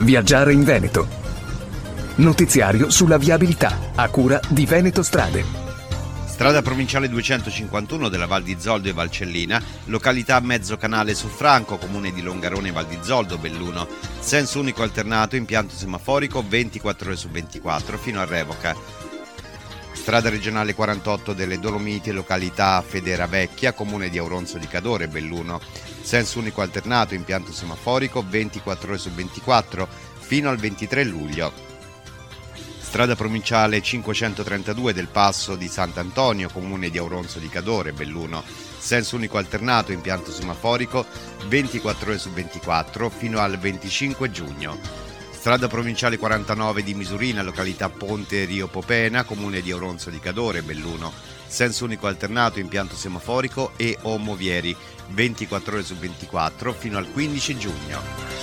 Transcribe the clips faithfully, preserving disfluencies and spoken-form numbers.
Viaggiare in Veneto. Notiziario sulla viabilità, a cura di Veneto Strade. Strada provinciale duecentocinquantuno della Val di Zoldo e Valcellina, località Mezzo Canale su Franco, comune di Longarone Val di Zoldo, Belluno. Senso unico alternato, impianto semaforico ventiquattro ore su ventiquattro fino a revoca. Strada regionale quarantotto delle Dolomiti, località Federa Vecchia, comune di Auronzo di Cadore, Belluno. Senso unico alternato, impianto semaforico ventiquattro ore su ventiquattro fino al ventitré luglio. Strada provinciale cinquecentotrentadue del Passo di Sant'Antonio, comune di Auronzo di Cadore, Belluno. Senso unico alternato, impianto semaforico ventiquattro ore su ventiquattro fino al venticinque giugno. Strada provinciale quarantanove di Misurina, località Ponte Rio Popena, comune di Auronzo di Cadore, Belluno. Senso unico alternato, impianto semaforico e o movieri ventiquattro ore su ventiquattro fino al quindici giugno.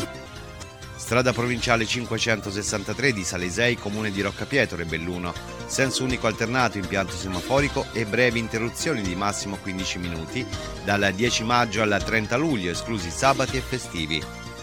Strada provinciale cinquecentosessantatré di Salesei, comune di Roccapietro e Belluno. Senso unico alternato, impianto semaforico e brevi interruzioni di massimo quindici minuti dal dieci maggio al trenta luglio, esclusi sabati e festivi.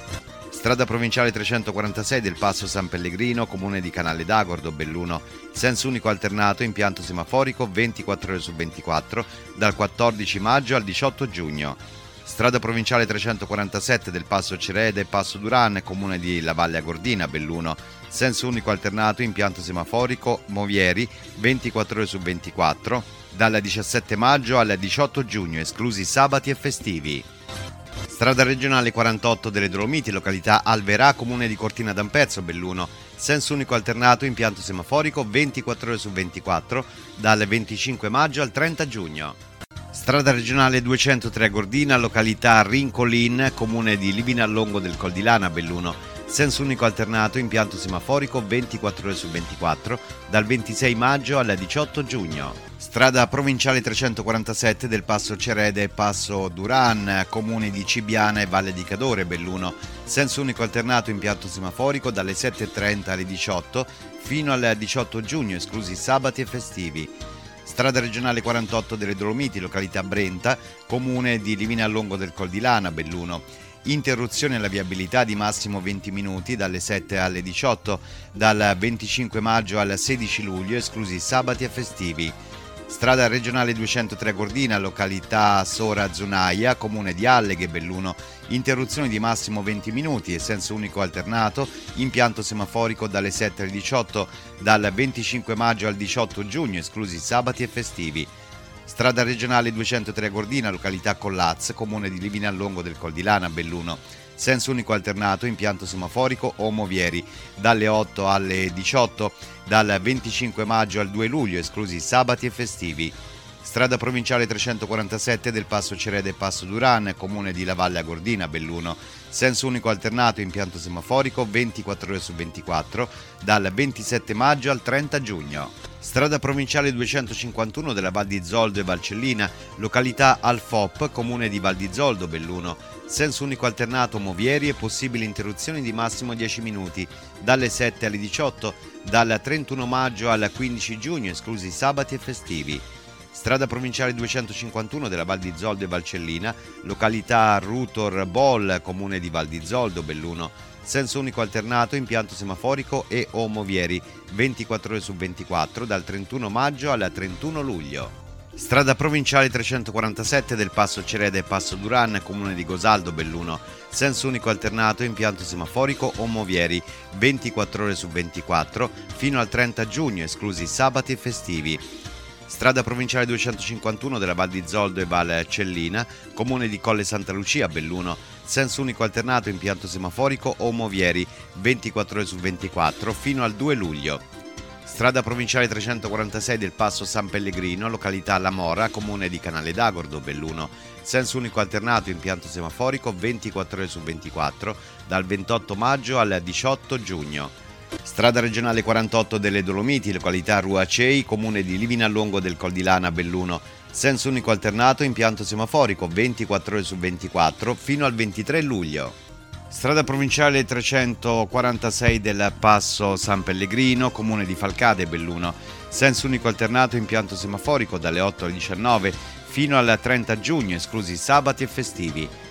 Strada provinciale trecentoquarantasei del Passo San Pellegrino, comune di Canale d'Agordo, Belluno. Senso unico alternato, impianto semaforico ventiquattro ore su ventiquattro dal quattordici maggio al diciotto giugno. Strada provinciale trecentoquarantasette del Passo Cerede e Passo Duran, comune di La Valle Agordina, Belluno. Senso unico alternato, impianto semaforico movieri ventiquattro ore su ventiquattro dal diciassette maggio al diciotto giugno, esclusi sabati e festivi. Strada regionale quarantotto delle Dolomiti, località Alverà, comune di Cortina d'Ampezzo, Belluno. Senso unico alternato, impianto semaforico ventiquattro ore su ventiquattro dal venticinque maggio al trenta giugno. Strada regionale duecentotre a Gordina, località Rincolin, comune di Libinallongo del Col di Lana, Belluno. Senso unico alternato, impianto semaforico ventiquattro ore su ventiquattro dal ventisei maggio al diciotto giugno. Strada provinciale trecentoquarantasette del Passo Cerede e Passo Duran, comuni di Cibiana e Valle di Cadore, Belluno. Senso unico alternato, impianto semaforico dalle sette e trenta alle diciotto fino al diciotto giugno, esclusi sabati e festivi. Strada regionale quarantotto delle Dolomiti, località Brenta, comune di Livinallongo del Col di Lana, Belluno. Interruzione alla viabilità di massimo venti minuti dalle sette alle diciotto, dal venticinque maggio al sedici luglio, esclusi sabati e festivi. Strada regionale duecentotre a Gordina, località Sora Zunaia, comune di Alleghe, Belluno. Interruzione di massimo venti minuti e senso unico alternato, impianto semaforico dalle sette alle diciotto, dal venticinque maggio al diciotto giugno, esclusi sabati e festivi. Strada regionale duecentotre a Gordina, località Collaz, comune di Livinallongo del Col di Lana, Belluno. Senso unico alternato, impianto semaforico o movieri dalle otto alle diciotto, dal venticinque maggio al due luglio, esclusi sabati e festivi. Strada provinciale trecentoquarantasette del Passo Cerede e Passo Duran, comune di La Valle Agordina, Belluno. Senso unico alternato, impianto semaforico ventiquattro ore su ventiquattro dal ventisette maggio al trenta giugno. Strada provinciale duecentocinquantuno della Val di Zoldo e Valcellina, località Alfop, comune di Val di Zoldo, Belluno. Senso unico alternato movieri e possibili interruzioni di massimo dieci minuti dalle sette alle diciotto, dal trentuno maggio al quindici giugno, esclusi sabati e festivi. Strada provinciale duecentocinquantuno della Val di Zoldo e Valcellina, località Rutor Bol, comune di Val di Zoldo, Belluno. Senso unico alternato, impianto semaforico e o movieri ventiquattro ore su ventiquattro dal trentuno maggio al trentuno luglio. Strada provinciale trecentoquarantasette del Passo Cerede e Passo Duran, comune di Gosaldo, Belluno. Senso unico alternato, impianto semaforico o movieri ventiquattro ore su ventiquattro fino al trenta giugno, esclusi sabati e festivi. Strada provinciale duecentocinquantuno della Val di Zoldo e Valcellina, comune di Colle Santa Lucia, Belluno. Senso unico alternato, impianto semaforico o movieri ventiquattro ore su ventiquattro fino al due luglio. Strada provinciale trecentoquarantasei del Passo San Pellegrino, località La Mora, comune di Canale d'Agordo, Belluno. Senso unico alternato, impianto semaforico ventiquattro ore su ventiquattro dal ventotto maggio al diciotto giugno. Strada regionale quarantotto delle Dolomiti, località Ruacei, comune di Livinallongo del Col di Lana, Belluno. Senso unico alternato, impianto semaforico ventiquattro ore su ventiquattro fino al ventitré luglio. Strada provinciale trecentoquarantasei del Passo San Pellegrino, comune di Falcade, Belluno. Senso unico alternato, impianto semaforico dalle otto alle diciannove fino al trenta giugno, esclusi sabati e festivi.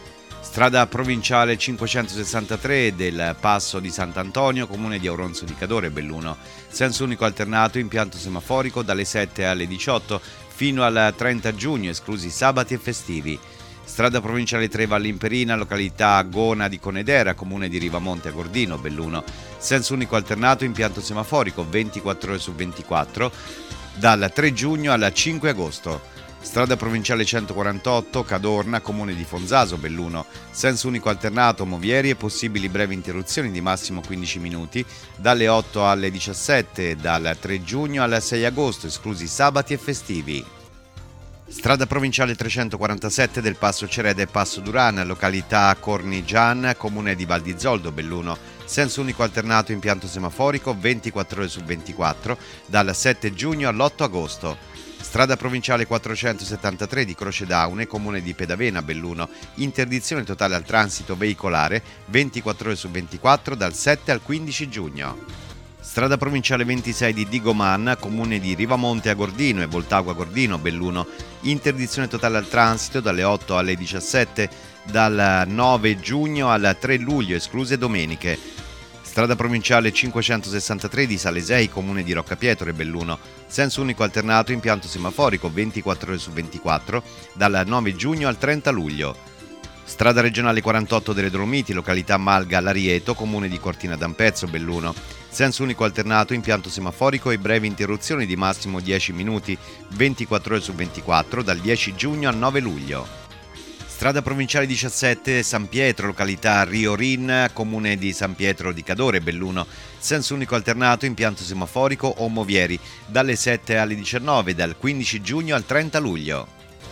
Strada provinciale cinquecentosessantatré del Passo di Sant'Antonio, comune di Auronzo di Cadore, Belluno. Senso unico alternato, impianto semaforico dalle sette alle diciotto fino al trenta giugno, esclusi sabati e festivi. Strada provinciale tre Vallimperina, località Gona di Conedera, comune di Rivamonte a Gordino, Belluno. Senso unico alternato, impianto semaforico ventiquattro ore su ventiquattro dal tre giugno al cinque agosto. Strada provinciale centoquarantotto Cadorna, comune di Fonzaso, Belluno. Senso unico alternato Movieri e possibili brevi interruzioni di massimo quindici minuti dalle otto alle diciassette dal tre giugno al sei agosto, esclusi sabati e festivi. Strada provinciale trecentoquarantasette del Passo Cereda e Passo Duran, località Cornigian, comune di Val di Zoldo, Belluno. Senso unico alternato, impianto semaforico ventiquattro ore su ventiquattro dal sette giugno all'otto agosto. Strada provinciale quattrocentosettantatré di Croce d'Aune, comune di Pedavena, Belluno. Interdizione totale al transito veicolare ventiquattro ore su ventiquattro dal sette al quindici giugno. Strada provinciale ventisei di Digoman, comune di Rivamonte a Gordino e Voltago a Gordino, Belluno. Interdizione totale al transito dalle otto alle diciassette dal nove giugno al tre luglio, escluse domeniche. Strada provinciale cinquecentosessantatré di Salesei, comune di Roccapietro e Belluno. Senso unico alternato, impianto semaforico ventiquattro ore su ventiquattro dal nove giugno al trenta luglio. Strada regionale quarantotto delle Dolomiti, località Malga Larietto, comune di Cortina d'Ampezzo, Belluno. Senso unico alternato, impianto semaforico e brevi interruzioni di massimo dieci minuti, ventiquattro ore su ventiquattro dal dieci giugno al nove luglio. Strada provinciale diciassette San Pietro, località Riorin, comune di San Pietro di Cadore, Belluno. Senso unico alternato, impianto semaforico o Movieri, dalle sette alle diciannove, dal quindici giugno al trenta luglio.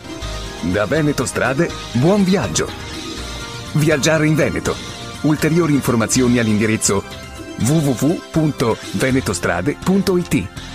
Da Veneto Strade, buon viaggio! Viaggiare in Veneto. Ulteriori informazioni all'indirizzo w w w punto venetostrade punto i t.